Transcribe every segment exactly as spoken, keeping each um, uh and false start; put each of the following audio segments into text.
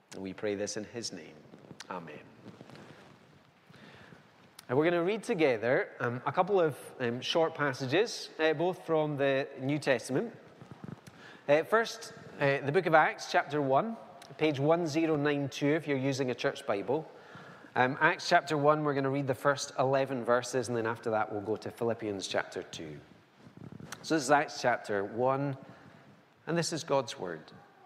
And we pray this in his name. Amen. And we're going to read together um, a couple of um, short passages, uh, both from the New Testament. Uh, first, uh, the book of Acts, chapter one, page one thousand ninety-two, if you're using a church Bible. Um, Acts chapter one, we're going to read the first eleven verses, and then after that we'll go to Philippians chapter two. So this is Acts chapter one, and this is God's word.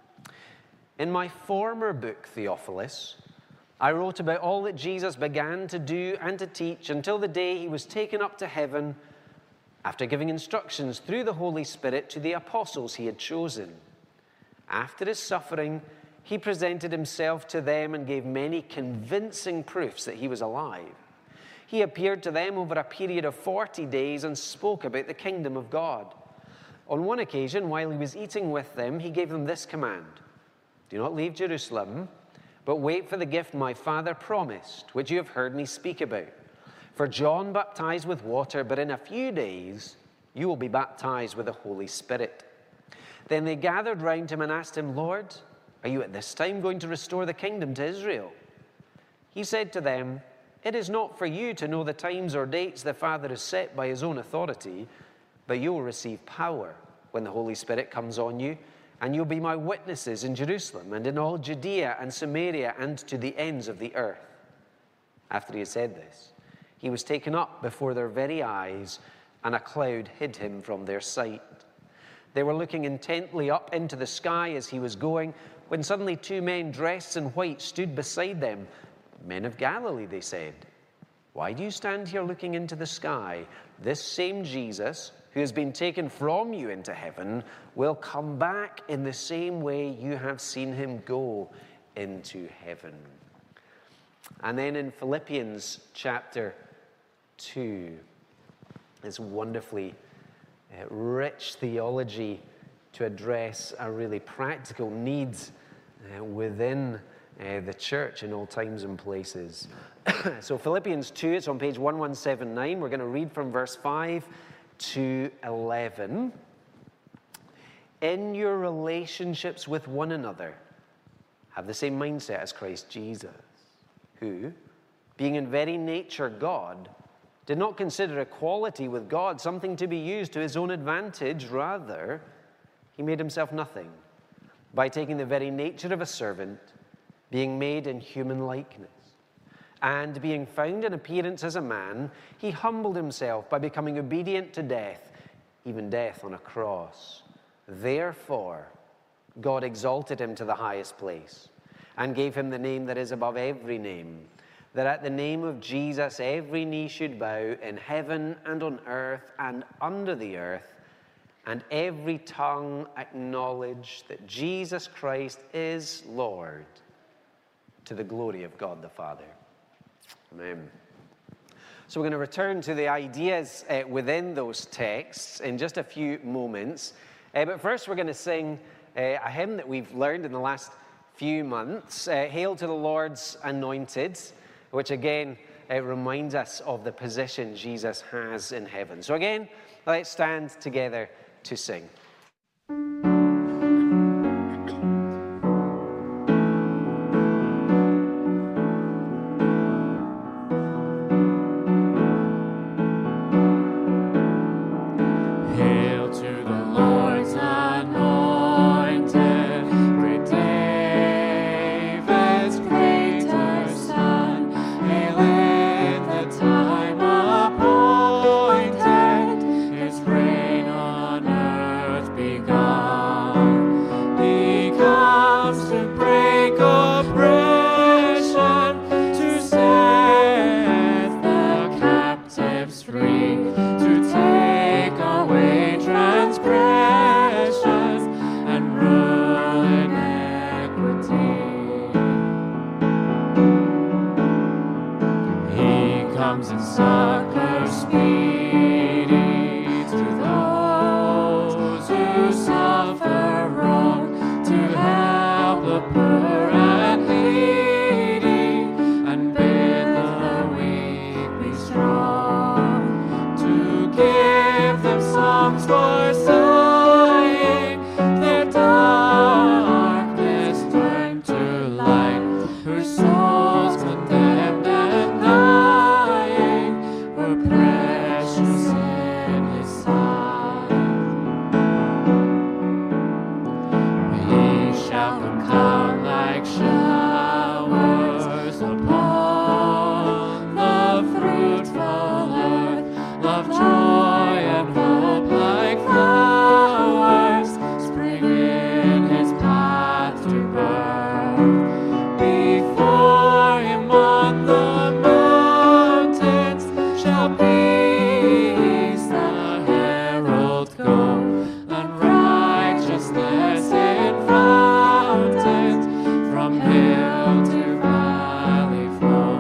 In my former book, Theophilus, I wrote about all that Jesus began to do and to teach until the day he was taken up to heaven, after giving instructions through the Holy Spirit to the apostles he had chosen. After his suffering, he presented himself to them and gave many convincing proofs that he was alive. He appeared to them over a period of forty days and spoke about the kingdom of God. On one occasion, while he was eating with them, he gave them this command: "Do not leave Jerusalem, but wait for the gift my Father promised, which you have heard me speak about. For John baptized with water, but in a few days you will be baptized with the Holy Spirit." Then they gathered round him and asked him, "Lord, are you at this time going to restore the kingdom to Israel?" He said to them, "It is not for you to know the times or dates the Father has set by his own authority, but you will receive power when the Holy Spirit comes on you, and you'll be my witnesses in Jerusalem and in all Judea and Samaria and to the ends of the earth." After he had said this, he was taken up before their very eyes, and a cloud hid him from their sight. They were looking intently up into the sky as he was going, when suddenly two men dressed in white stood beside them. "Men of Galilee," they said, "why do you stand here looking into the sky? This same Jesus, who has been taken from you into heaven, will come back in the same way you have seen him go into heaven." And then in Philippians chapter two, this wonderfully uh, rich theology to address a really practical need uh, within uh, the church in all times and places. So Philippians two, it's on page one one seven nine. We're going to read from verse five to eleven. "In your relationships with one another, have the same mindset as Christ Jesus, who, being in very nature God, did not consider equality with God something to be used to his own advantage. Rather, he made himself nothing by taking the very nature of a servant, being made in human likeness. And being found in appearance as a man, he humbled himself by becoming obedient to death, even death on a cross. Therefore, God exalted him to the highest place and gave him the name that is above every name, that at the name of Jesus every knee should bow in heaven and on earth and under the earth, and every tongue acknowledge that Jesus Christ is Lord, to the glory of God the Father." Amen. So we're going to return to the ideas uh, within those texts in just a few moments. Uh, but first we're going to sing uh, a hymn that we've learned in the last few months, uh, "Hail to the Lord's Anointed," which again uh, reminds us of the position Jesus has in heaven. So again, let's stand together to sing. Light. like showers upon the fruitful earth, love, joy, and hope like flowers spring in his path to birth. Before him on the mountains shall peace the herald go, and righteousness in fountains from hill to valley flow.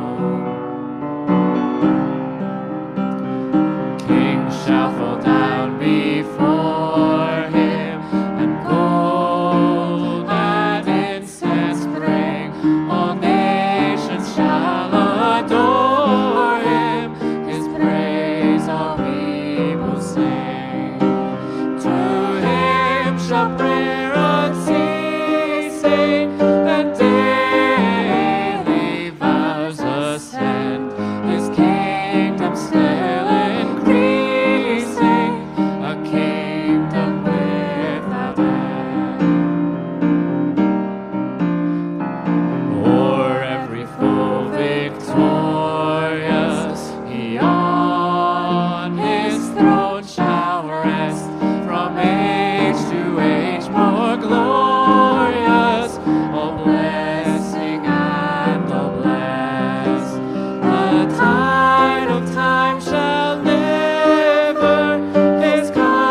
Kings shall fall down before him, and gold and incense bring. All nations shall adore him, his praise all people sing. To him shall prayer unceasing and daily vows ascend, his kingdom still increasing, a kingdom without end. O'er every foe victorious, he on his throne shall rest, from age to age more glorious, all blessing and all bless. The tide of time shall never his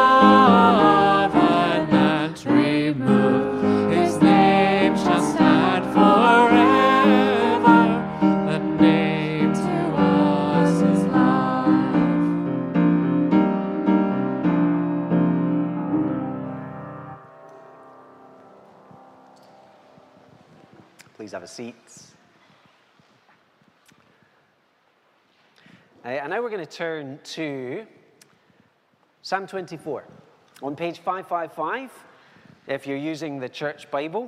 covenant remove, his name shall stand forever, the name to us is love. Please have a seat. Uh, and now we're going to turn to Psalm twenty-four on page five fifty-five, if you're using the church Bible,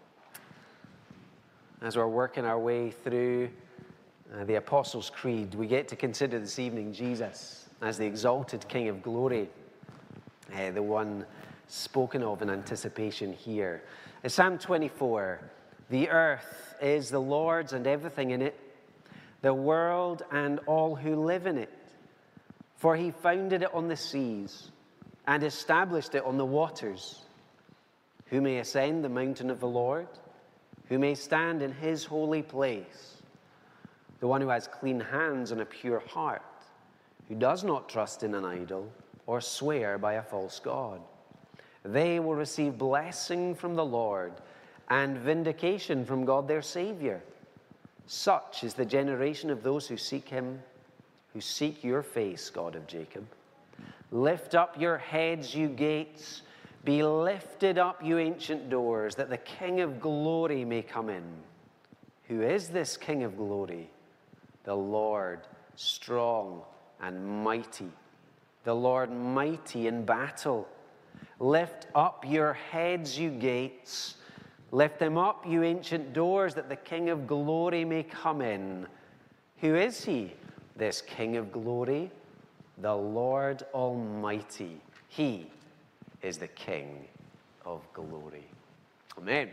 as we're working our way through uh, the Apostles' Creed. We get to consider this evening Jesus as the exalted King of glory, uh, the one spoken of in anticipation here. In Psalm twenty-four, the earth is the Lord's and everything in it, the world and all who live in it. For he founded it on the seas and established it on the waters. Who may ascend the mountain of the Lord? Who may stand in his holy place? The one who has clean hands and a pure heart, who does not trust in an idol or swear by a false god. They will receive blessing from the Lord and vindication from God their Savior. Such is the generation of those who seek him, who seek your face, God of Jacob. Lift up your heads, you gates. Be lifted up, you ancient doors, that the King of glory may come in. Who is this King of glory? The Lord, strong and mighty. The Lord mighty in battle. Lift up your heads, you gates. Lift them up, you ancient doors, that the King of glory may come in. Who is he, this King of glory? The Lord Almighty. He is the King of glory. Amen.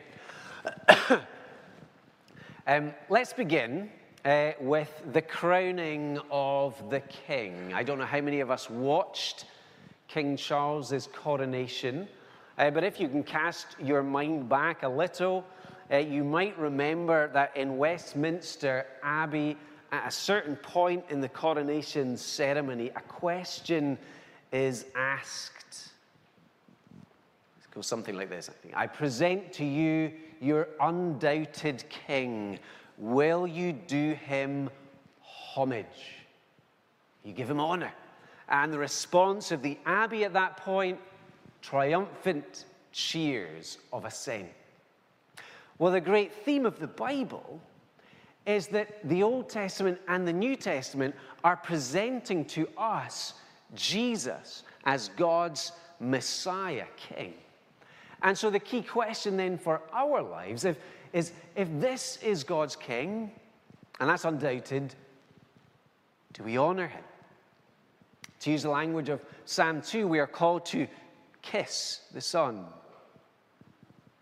um, let's begin uh, with the crowning of the King. I don't know how many of us watched King Charles's coronation. Uh, but if you can cast your mind back a little, uh, you might remember that in Westminster Abbey, at a certain point in the coronation ceremony, a question is asked. It goes something like this, I think. I present to you your undoubted king. Will you do him homage? You give him honor. And the response of the Abbey at that point, triumphant cheers of assent. Well, the great theme of the Bible is that the Old Testament and the New Testament are presenting to us Jesus as God's Messiah King. And so the key question then for our lives if, is, if this is God's King, and that's undoubted, do we honor him? To use the language of Psalm two, we are called to kiss the Son.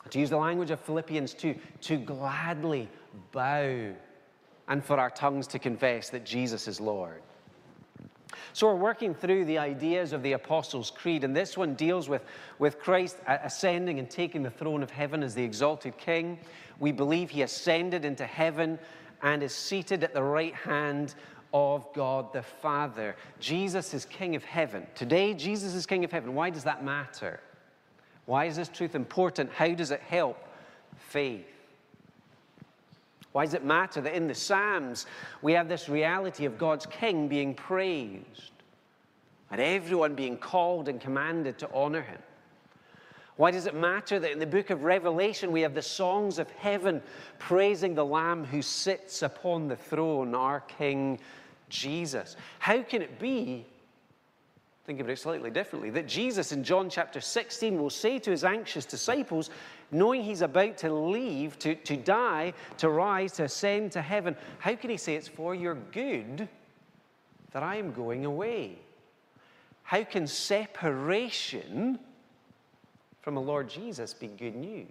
To use the language of Philippians two, to gladly bow and for our tongues to confess that Jesus is Lord. So we're working through the ideas of the Apostles' Creed, and this one deals with, with Christ ascending and taking the throne of heaven as the exalted King. We believe he ascended into heaven and is seated at the right hand of God the Father. Jesus is King of heaven. Today, Jesus is King of heaven. Why does that matter? Why is this truth important? How does it help faith? Why does it matter that in the Psalms we have this reality of God's King being praised and everyone being called and commanded to honor him? Why does it matter that in the book of Revelation we have the songs of heaven praising the Lamb who sits upon the throne, our King Jesus? How can it be, think of it slightly differently, that Jesus in John chapter sixteen will say to his anxious disciples, knowing he's about to leave, to, to die, to rise, to ascend to heaven, how can he say it's for your good that I am going away? How can separation from the Lord Jesus be good news?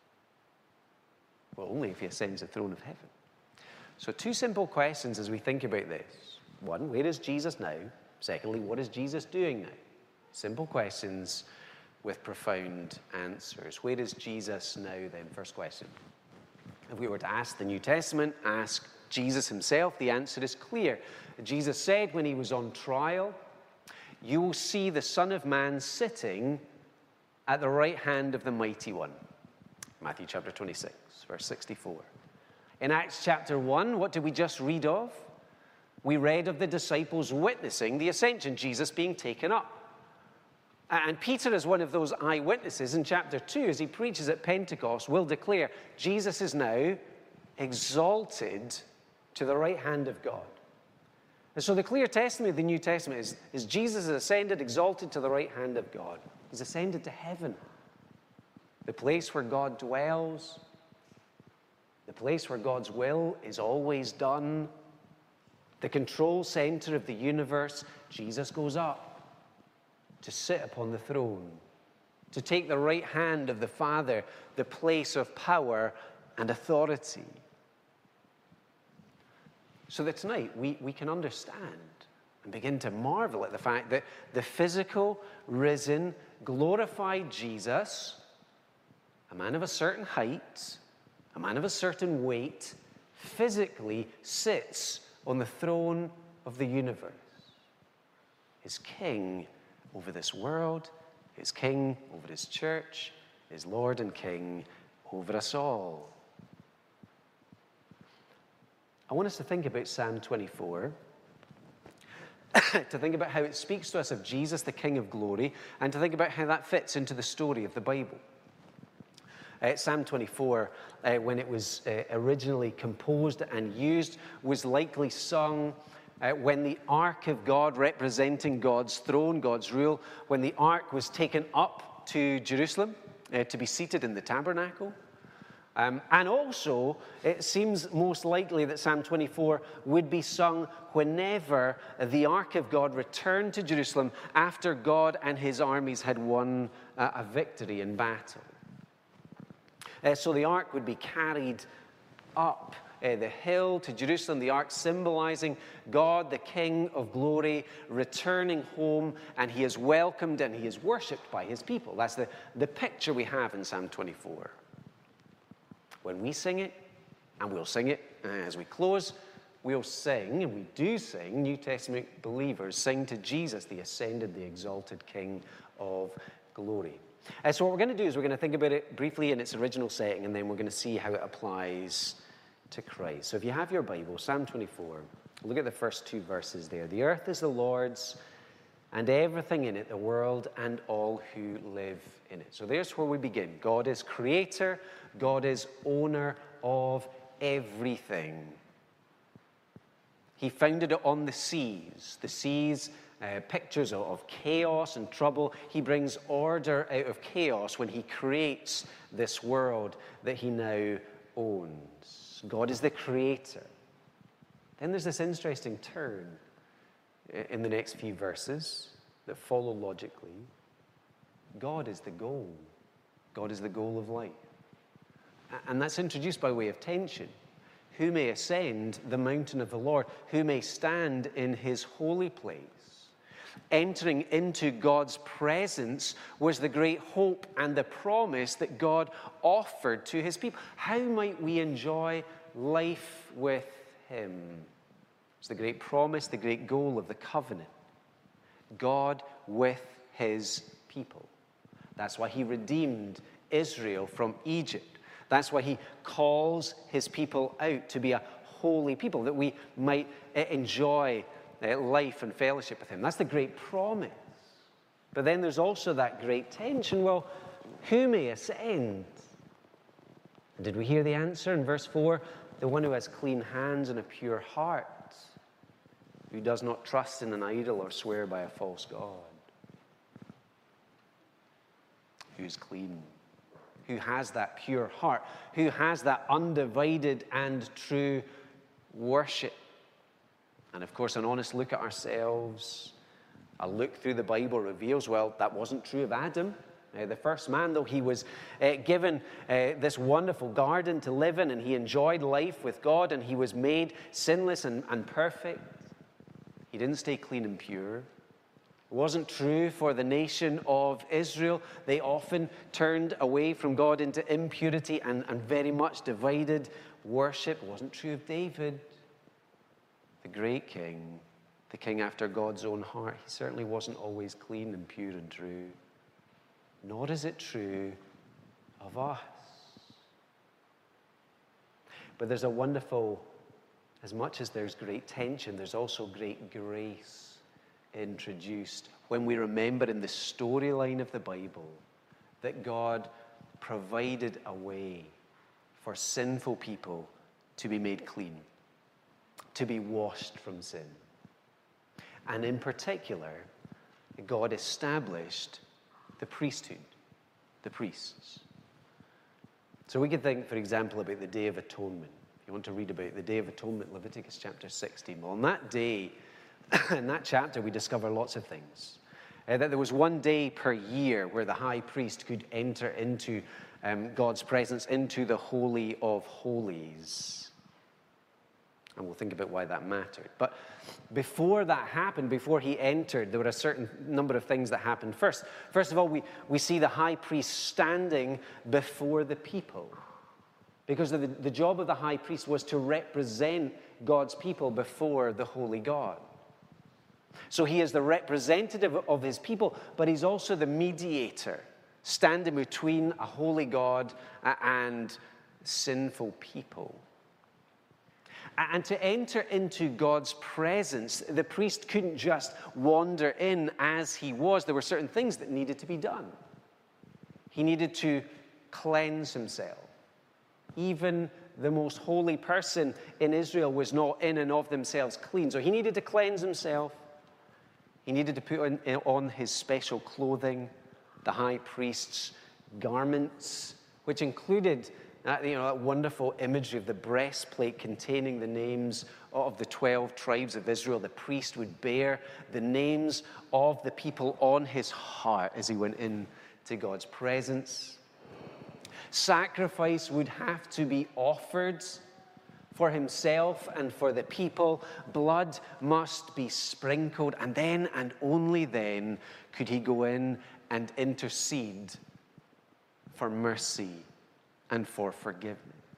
Well, only if he ascends the throne of heaven. So two simple questions as we think about this. One, where is Jesus now? Secondly, what is Jesus doing now? Simple questions with profound answers. Where is Jesus now then? First question. If we were to ask the New Testament, ask Jesus himself, the answer is clear. Jesus said when he was on trial, you will see the Son of Man sitting at the right hand of the Mighty One. Matthew chapter twenty-six, verse sixty-four. In Acts chapter one, what did we just read of? We read of the disciples witnessing the ascension, Jesus being taken up. And Peter is one of those eyewitnesses in chapter two, as he preaches at Pentecost, will declare Jesus is now exalted to the right hand of God. And so the clear testimony of the New Testament is, is Jesus is ascended, exalted to the right hand of God. He's ascended to heaven, the place where God dwells, the place where God's will is always done, the control center of the universe. Jesus goes up to sit upon the throne, to take the right hand of the Father, the place of power and authority. So that tonight we, we can understand and begin to marvel at the fact that the physical, risen, glorified Jesus, a man of a certain height, a man of a certain weight, physically sits on the throne of the universe. His king over this world, his king over his church, his Lord and King over us all. I want us to think about Psalm twenty-four, to think about how it speaks to us of Jesus, the King of glory, and to think about how that fits into the story of the Bible. Uh, Psalm twenty-four, uh, when it was uh, originally composed and used, was likely sung uh, when the Ark of God, representing God's throne, God's rule, when the Ark was taken up to Jerusalem uh, to be seated in the tabernacle. Um, and also, it seems most likely that Psalm twenty-four would be sung whenever the Ark of God returned to Jerusalem after God and his armies had won uh, a victory in battle. Uh, so the Ark would be carried up uh, the hill to Jerusalem, the Ark symbolizing God, the King of glory, returning home, and he is welcomed and he is worshipped by his people. That's the, the picture we have in Psalm twenty-four. When we sing it, and we'll sing it uh, as we close, we'll sing, and we do sing, New Testament believers sing to Jesus, the ascended, the exalted King of glory. Uh, so what we're going to do is we're going to think about it briefly in its original setting, and then we're going to see how it applies to Christ. So if you have your Bible, Psalm twenty-four, look at the first two verses there. The earth is the Lord's, and everything in it, the world and all who live in it. So there's where we begin. God is creator. God is owner of everything. He founded it on the seas. The seas, uh, pictures of, of chaos and trouble. He brings order out of chaos when he creates this world that he now owns. God is the creator. Then there's this interesting turn in the next few verses that follow logically. God is the goal. God is the goal of life. And that's introduced by way of tension. Who may ascend the mountain of the Lord? Who may stand in his holy place? Entering into God's presence was the great hope and the promise that God offered to his people. How might we enjoy life with him? It's the great promise, the great goal of the covenant. God with his people. That's why he redeemed Israel from Egypt. That's why he calls his people out to be a holy people, that we might enjoy life and fellowship with him. That's the great promise. But then there's also that great tension. Well, who may ascend? And did we hear the answer in verse four? The one who has clean hands and a pure heart, who does not trust in an idol or swear by a false god. Who's clean? Who has that pure heart? Who has that undivided and true worship? And of course, an honest look at ourselves, a look through the Bible reveals, well, that wasn't true of Adam. Uh, the first man, though he was uh, given uh, this wonderful garden to live in, and he enjoyed life with God, and he was made sinless and, and perfect, he didn't stay clean and pure. It wasn't true for the nation of Israel. They often turned away from God into impurity and, and very much divided worship. It wasn't true of David, the great king, the king after God's own heart. He certainly wasn't always clean and pure and true. Nor is it true of us. But there's a wonderful, as much as there's great tension, there's also great grace introduced when we remember in the storyline of the Bible that God provided a way for sinful people to be made clean, to be washed from sin. And in particular, God established the priesthood, the priests. So we could think, for example, about the Day of Atonement. If you want to read about the Day of Atonement, Leviticus chapter sixteen. Well, on that day, in that chapter, we discover lots of things. Uh, that there was one day per year where the high priest could enter into um, God's presence, into the Holy of Holies. And we'll think about why that mattered. But before that happened, before he entered, there were a certain number of things that happened. First, first of all, we, we see the high priest standing before the people. Because the, the job of the high priest was to represent God's people before the holy God. So he is the representative of his people, but he's also the mediator, standing between a holy God and sinful people. And to enter into God's presence, the priest couldn't just wander in as he was. There were certain things that needed to be done. He needed to cleanse himself. Even the most holy person in Israel was not in and of themselves clean. So he needed to cleanse himself. He needed to put on, on his special clothing, the high priest's garments, which included that, you know, that wonderful imagery of the breastplate containing the names of the twelve tribes of Israel. The priest would bear the names of the people on his heart as he went into God's presence. Sacrifice would have to be offered for himself and for the people. Blood must be sprinkled, and then and only then could he go in and intercede for mercy and for forgiveness.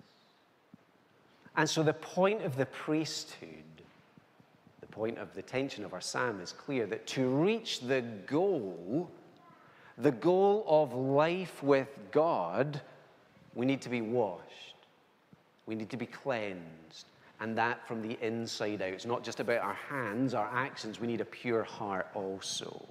And so the point of the priesthood, the point of the tension of our psalm is clear, that to reach the goal, the goal of life with God, we need to be washed. We need to be cleansed, and that from the inside out. It's not just about our hands, our actions. We need a pure heart also.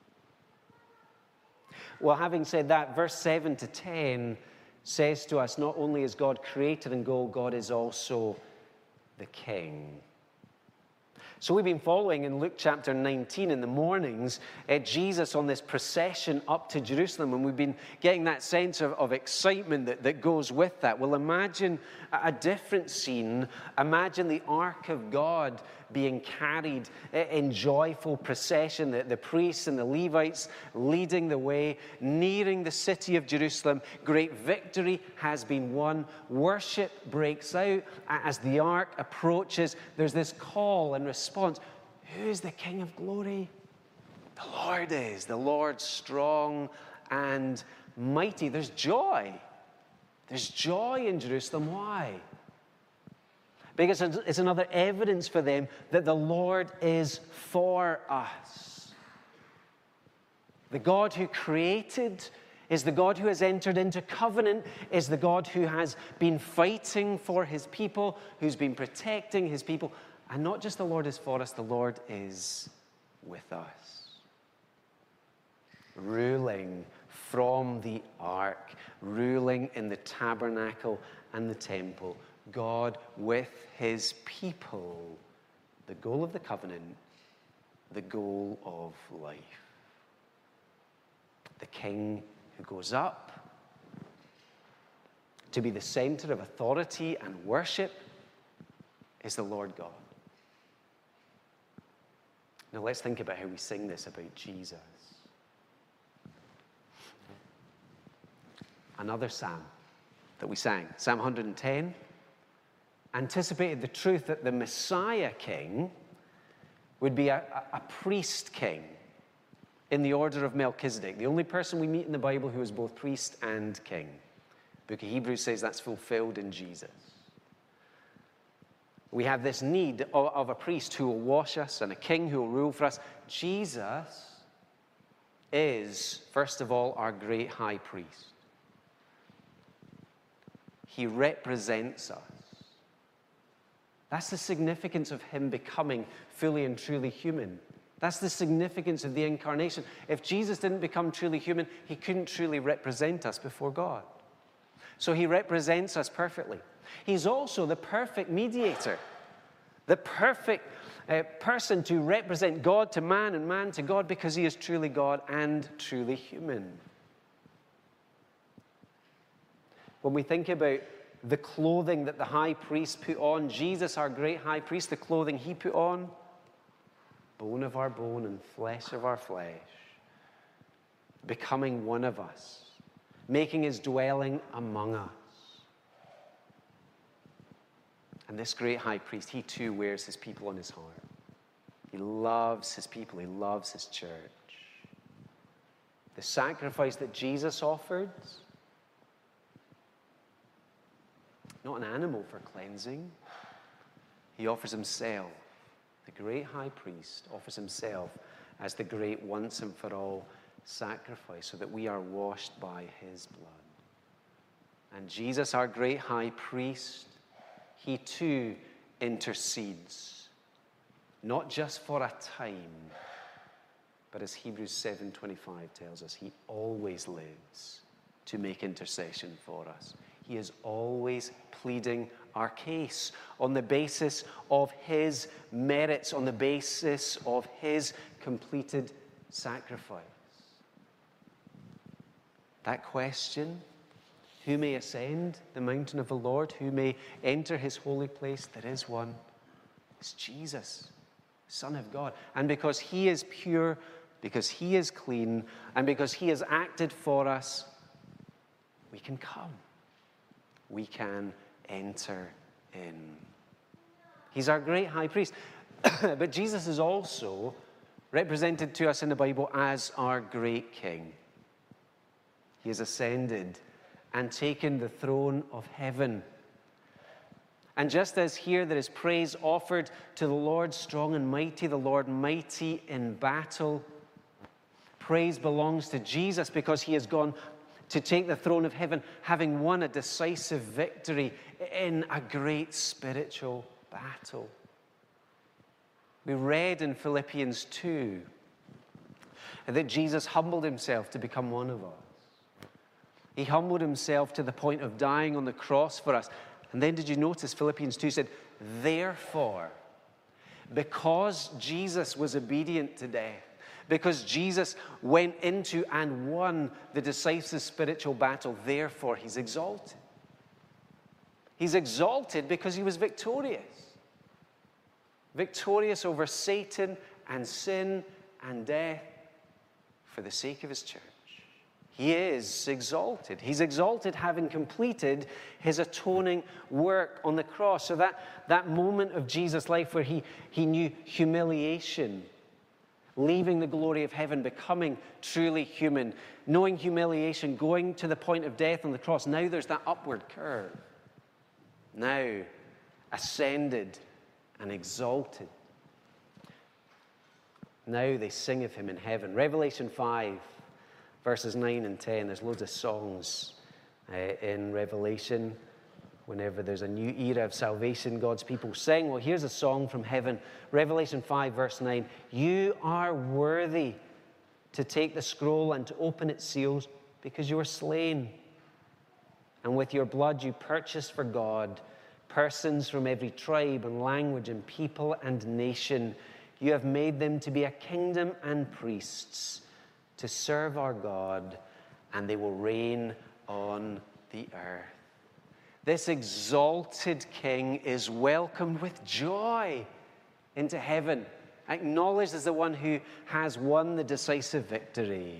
Well, having said that, verse seven to ten says to us, not only is God creator and goal, God is also the king. So we've been following in Luke chapter nineteen in the mornings, uh, Jesus on this procession up to Jerusalem, and we've been getting that sense of, of excitement that, that goes with that. Well, imagine a, a different scene. Imagine the Ark of God being carried in joyful procession, the, the priests and the Levites leading the way, nearing the city of Jerusalem. Great victory has been won. Worship breaks out as the Ark approaches. There's this call and response. Who is the King of glory? The Lord is. The Lord strong and mighty. There's joy. There's joy in Jerusalem. Why? Because it's another evidence for them that the Lord is for us. The God who created is the God who has entered into covenant, is the God who has been fighting for his people, who's been protecting his people. And not just the Lord is for us, the Lord is with us. Ruling from the ark, ruling in the tabernacle and the temple, God with his people, the goal of the covenant, the goal of life. The King who goes up to be the center of authority and worship is the Lord God. Now let's think about how we sing this about Jesus. Another psalm that we sang, Psalm one hundred ten, anticipated the truth that the Messiah King would be a, a, a priest king in the order of Melchizedek, the only person we meet in the Bible who is both priest and king. The book of Hebrews says that's fulfilled in Jesus. We have this need of, of a priest who will wash us and a king who will rule for us. Jesus is, first of all, our great high priest. He represents us. That's the significance of him becoming fully and truly human. That's the significance of the incarnation. If Jesus didn't become truly human, he couldn't truly represent us before God. So he represents us perfectly. He's also the perfect mediator, the perfect uh, person to represent God to man and man to God, because he is truly God and truly human. When we think about the clothing that the high priest put on, Jesus, our great high priest, the clothing he put on, bone of our bone and flesh of our flesh, becoming one of us, making his dwelling among us. And this great high priest, he too wears his people on his heart. He loves his people. He loves his church. The sacrifice that Jesus offered, not an animal for cleansing. He offers himself. The great high priest offers himself as the great once and for all sacrifice so that we are washed by his blood. And Jesus, our great high priest, he too intercedes, not just for a time, but as Hebrews seven twenty-five tells us, he always lives to make intercession for us. He is always pleading our case on the basis of his merits, on the basis of his completed sacrifice. That question, who may ascend the mountain of the Lord? Who may enter his holy place? There is one. It's Jesus, Son of God. And because he is pure, because he is clean, and because he has acted for us, we can come. We can enter in. He's our great high priest. But Jesus is also represented to us in the Bible as our great king. He has ascended and taken the throne of heaven. And just as here there is praise offered to the Lord strong and mighty, the Lord mighty in battle, praise belongs to Jesus because he has gone to take the throne of heaven, having won a decisive victory in a great spiritual battle. We read in Philippians two that Jesus humbled himself to become one of us. He humbled himself to the point of dying on the cross for us. And then did you notice Philippians two said, therefore, Because Jesus was obedient to death, because Jesus went into and won the decisive spiritual battle, therefore he's exalted. He's exalted because he was victorious. Victorious over Satan and sin and death for the sake of his church. He is exalted. He's exalted having completed his atoning work on the cross. So that, that moment of Jesus' life where he, he knew humiliation, leaving the glory of heaven, becoming truly human, knowing humiliation, going to the point of death on the cross. Now there's that upward curve. Now ascended and exalted. Now they sing of him in heaven. Revelation five, verses nine and ten. There's loads of songs uh, in Revelation. Whenever there's a new era of salvation, God's people sing. Well, here's a song from heaven. Revelation five, verse nine. You are worthy to take the scroll and to open its seals because you were slain. And with your blood you purchased for God persons from every tribe and language and people and nation. You have made them to be a kingdom and priests to serve our God, and they will reign on the earth. This exalted King is welcomed with joy into heaven, acknowledged as the one who has won the decisive victory.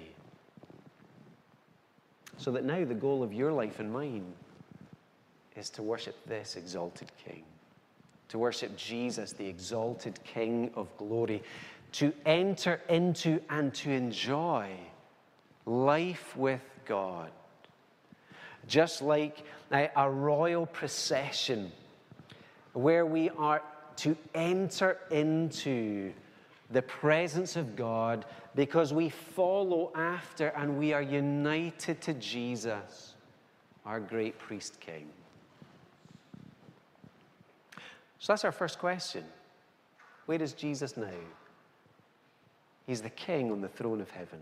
So that now the goal of your life and mine is to worship this exalted King, to worship Jesus, the exalted King of glory, to enter into and to enjoy life with God. Just like a, a royal procession where we are to enter into the presence of God because we follow after and we are united to Jesus, our great priest king. So that's our first question. Where is Jesus now? He's the king on the throne of heaven.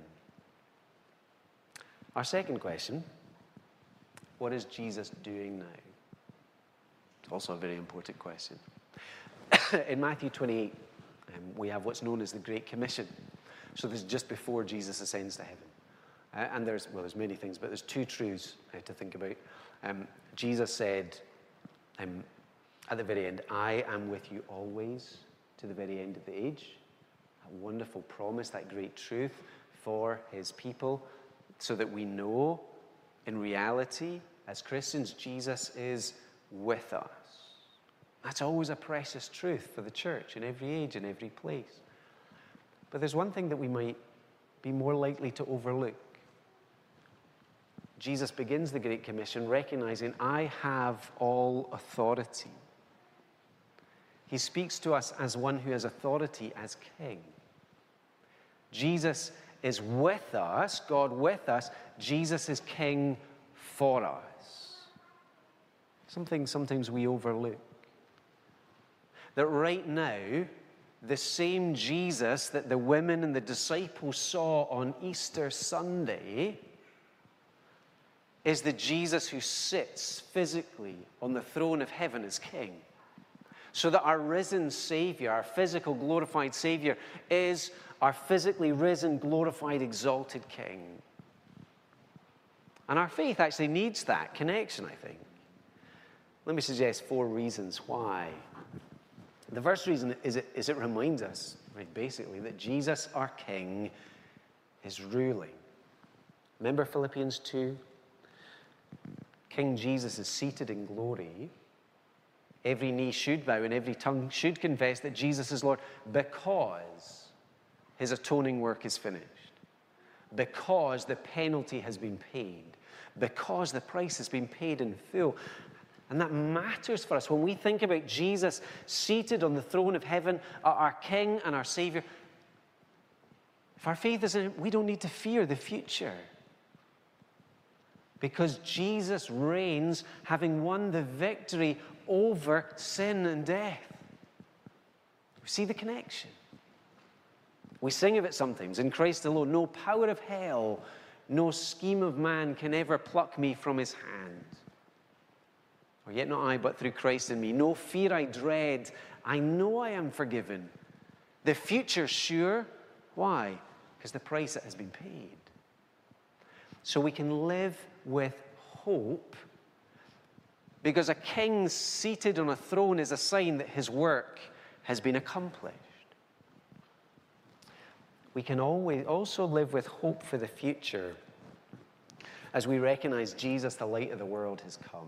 Our second question, what is Jesus doing now? It's also a very important question. In Matthew twenty-eight, um, we have what's known as the Great Commission. So this is just before Jesus ascends to heaven. Uh, and there's, well, there's many things, but there's two truths uh, to think about. Um, Jesus said um, at the very end, I am with you always to the very end of the age. A wonderful promise, that great truth for his people, so that we know in reality, as Christians, Jesus is with us. That's always a precious truth for the church in every age, in every place. But there's one thing that we might be more likely to overlook. Jesus begins the Great Commission recognizing, I have all authority. He speaks to us as one who has authority as king. Jesus is with us, God with us. Jesus is king for us. Something sometimes we overlook. That right now, the same Jesus that the women and the disciples saw on Easter Sunday is the Jesus who sits physically on the throne of heaven as king. So that our risen Savior, our physical glorified Savior, is our physically risen, glorified, exalted King. And our faith actually needs that connection, I think. Let me suggest four reasons why. The first reason is it, is it reminds us, right, basically, that Jesus, our King, is ruling. Remember Philippians two? King Jesus is seated in glory. Every knee should bow and every tongue should confess that Jesus is Lord because his atoning work is finished. Because the penalty has been paid. Because the price has been paid in full. And that matters for us. When we think about Jesus seated on the throne of heaven, our King and our Savior, if our faith is in him, we don't need to fear the future. Because Jesus reigns, having won the victory over sin and death. We see the connection. We sing of it sometimes. In Christ alone, no power of hell, no scheme of man can ever pluck me from his hand. For yet not I, but through Christ in me. No fear I dread. I know I am forgiven. The future sure. Why? Because the price that has been paid. So we can live with hope, because a king seated on a throne is a sign that his work has been accomplished. We can always also live with hope for the future as we recognize Jesus, the light of the world, has come.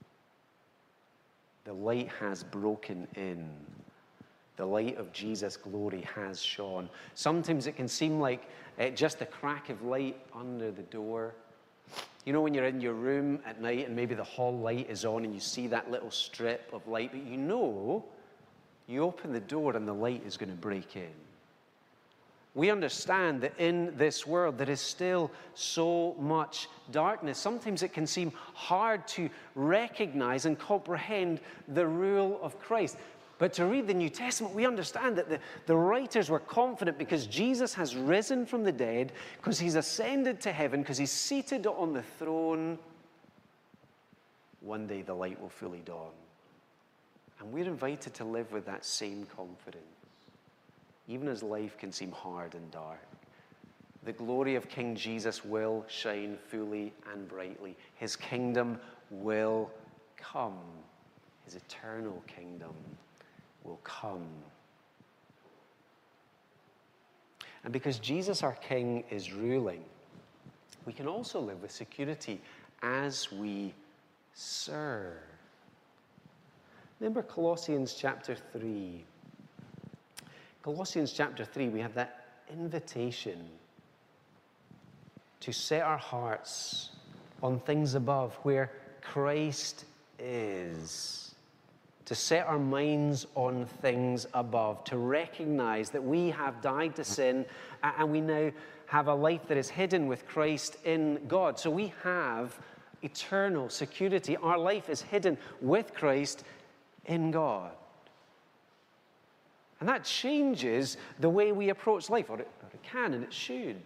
The light has broken in. The light of Jesus' glory has shone. Sometimes it can seem like uh, just a crack of light under the door. You know, when you're in your room at night and maybe the hall light is on and you see that little strip of light, but you know, you open the door and the light is going to break in. We understand that in this world there is still so much darkness. Sometimes it can seem hard to recognize and comprehend the rule of Christ. But to read the New Testament, we understand that the, the writers were confident because Jesus has risen from the dead, because he's ascended to heaven, because he's seated on the throne. One day the light will fully dawn. And we're invited to live with that same confidence, even as life can seem hard and dark. The glory of King Jesus will shine fully and brightly. His kingdom will come. His eternal kingdom will come. And because Jesus, our King, is ruling, we can also live with security as we serve. Remember Colossians chapter three. Colossians chapter three, we have that invitation to set our hearts on things above where Christ is. To set our minds on things above, to recognize that we have died to sin and we now have a life that is hidden with Christ in God. So we have eternal security. Our life is hidden with Christ in God. And that changes the way we approach life, or it, or it can and it should.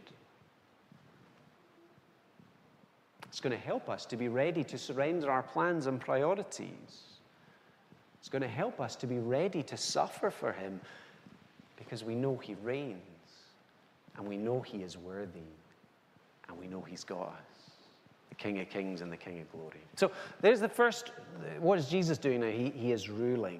It's going to help us to be ready to surrender our plans and priorities. It's going to help us to be ready to suffer for him because we know he reigns and we know he is worthy and we know he's got us, the King of Kings and the King of Glory. So there's the first. What is Jesus doing now? He, he is ruling.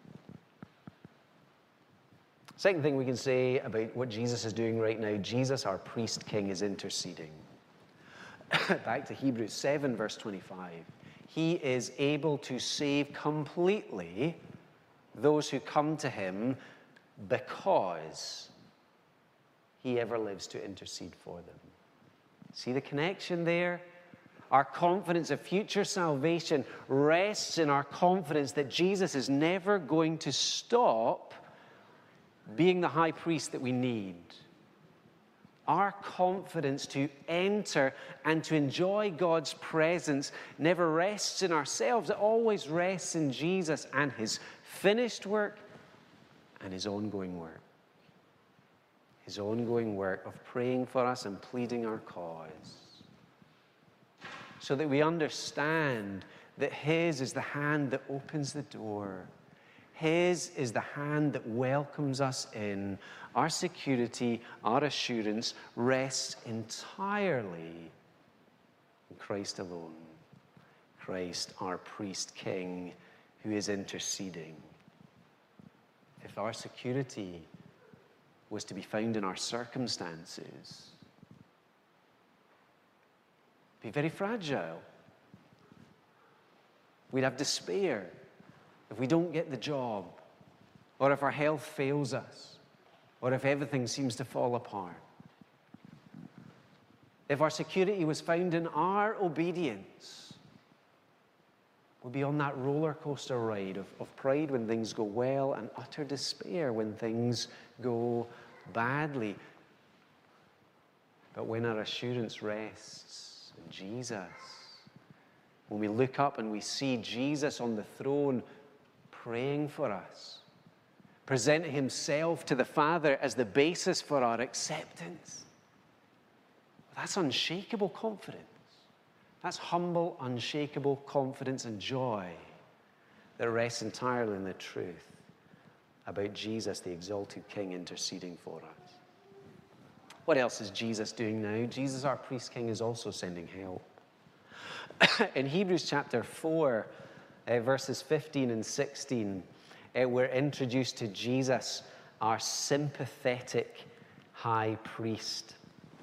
Second thing we can say about what Jesus is doing right now, Jesus, our priest king, is interceding. Back to Hebrews seven, verse twenty-five. He is able to save completely those who come to him because he ever lives to intercede for them. See the connection there? Our confidence of future salvation rests in our confidence that Jesus is never going to stop being the high priest that we need. Our confidence to enter and to enjoy God's presence never rests in ourselves. It always rests in Jesus and his finished work and his ongoing work. His ongoing work of praying for us and pleading our cause. So that we understand that his is the hand that opens the door. His is the hand that welcomes us in. Our security, our assurance rests entirely in Christ alone. Christ, our priest king, who is interceding. If our security was to be found in our circumstances, it'd be very fragile. We'd have despair if we don't get the job, or if our health fails us, or if everything seems to fall apart. If our security was found in our obedience, we'll be on that roller coaster ride of, of pride when things go well and utter despair when things go badly. But when our assurance rests in Jesus, when we look up and we see Jesus on the throne praying for us, presenting himself to the Father as the basis for our acceptance, that's unshakable confidence. That's humble, unshakable confidence and joy. that rests entirely in the truth about Jesus, the exalted King, interceding for us. What else is Jesus doing now? Jesus, our priest king, is also sending help. In Hebrews chapter four, uh, verses fifteen and sixteen, uh, we're introduced to Jesus, our sympathetic high priest.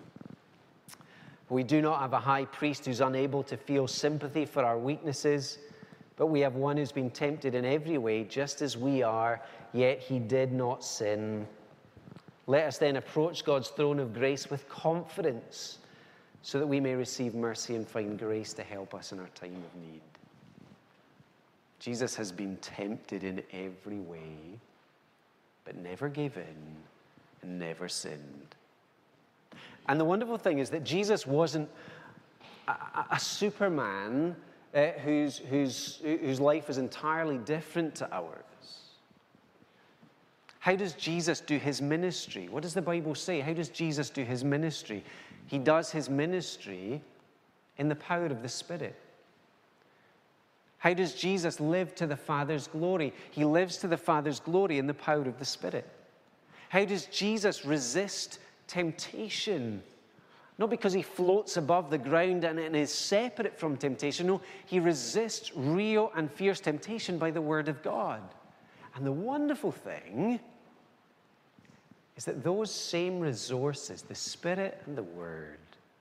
We do not have a high priest who's unable to feel sympathy for our weaknesses, but we have one who's been tempted in every way, just as we are, yet he did not sin. Let us then approach God's throne of grace with confidence, so that we may receive mercy and find grace to help us in our time of need. Jesus has been tempted in every way, but never gave in and never sinned. And the wonderful thing is that Jesus wasn't a, a, a Superman uh, whose, whose, whose life is entirely different to ours. How does Jesus do his ministry? What does the Bible say? How does Jesus do his ministry? He does his ministry in the power of the Spirit. How does Jesus live to the Father's glory? He lives to the Father's glory in the power of the Spirit. How does Jesus resist temptation? Not because he floats above the ground and, and is separate from temptation. No, he resists real and fierce temptation by the Word of God. And the wonderful thing is that those same resources, the Spirit and the Word,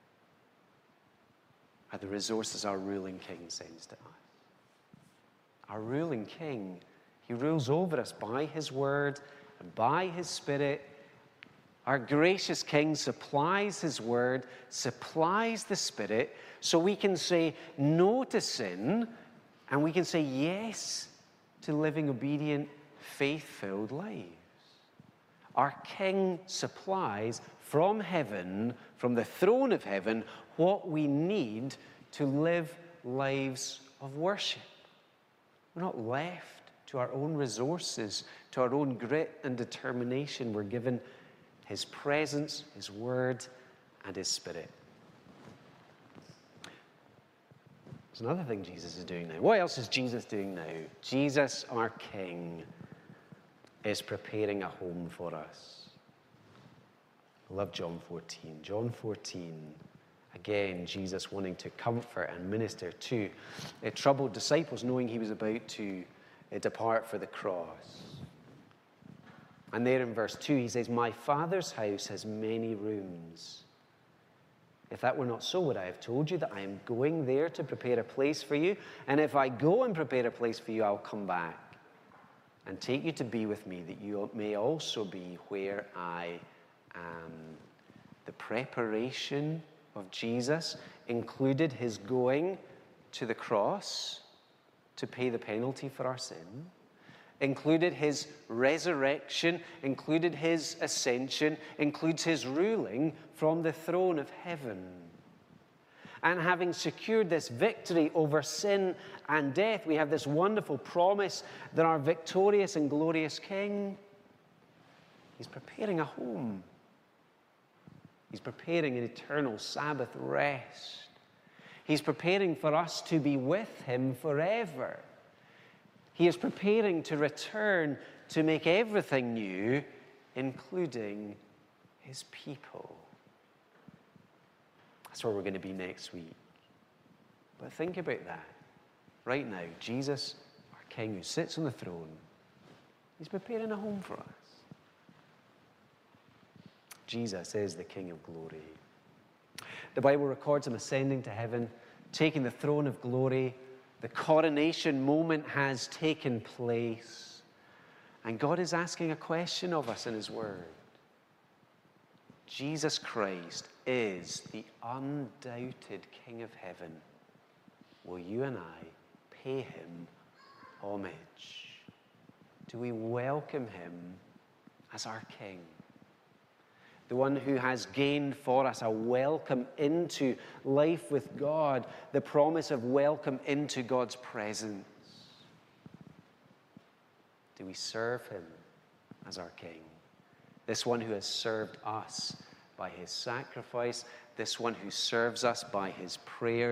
are the resources our ruling King sends to us. Our ruling King, he rules over us by his Word and by his Spirit. Our gracious King supplies his Word, supplies the Spirit, so we can say no to sin and we can say yes to living obedient, faith-filled lives. Our King supplies from heaven, from the throne of heaven, what we need to live lives of worship. We're not left to our own resources, to our own grit and determination. We're given his presence, his Word, and his Spirit. There's another thing Jesus is doing now. What else is Jesus doing now? Jesus, our King, is preparing a home for us. I love John fourteen. John fourteen, again, Jesus wanting to comfort and minister to uh, troubled disciples, knowing he was about to uh, depart for the cross. And there in verse two, he says, "My Father's house has many rooms. If that were not so, would I have told you that I am going there to prepare a place for you? And if I go and prepare a place for you, I'll come back and take you to be with me, that you may also be where I am." The preparation of Jesus included his going to the cross to pay the penalty for our sin, included his resurrection, included his ascension, includes his ruling from the throne of heaven. And having secured this victory over sin and death, we have this wonderful promise that our victorious and glorious King, he's preparing a home. He's preparing an eternal Sabbath rest. He's preparing for us to be with him forever. He is preparing to return to make everything new, including his people. That's where we're going to be next week. But think about that. Right now, Jesus, our King who sits on the throne, he's preparing a home for us. Jesus is the King of glory. The Bible records him ascending to heaven, taking the throne of glory. The coronation moment has taken place. And God is asking a question of us in his word. Jesus Christ is the undoubted King of heaven. Will you and I pay him homage? Do we welcome him as our King? The one who has gained for us a welcome into life with God, the promise of welcome into God's presence. Do we serve him as our King? This one who has served us by his sacrifice, this one who serves us by his prayer.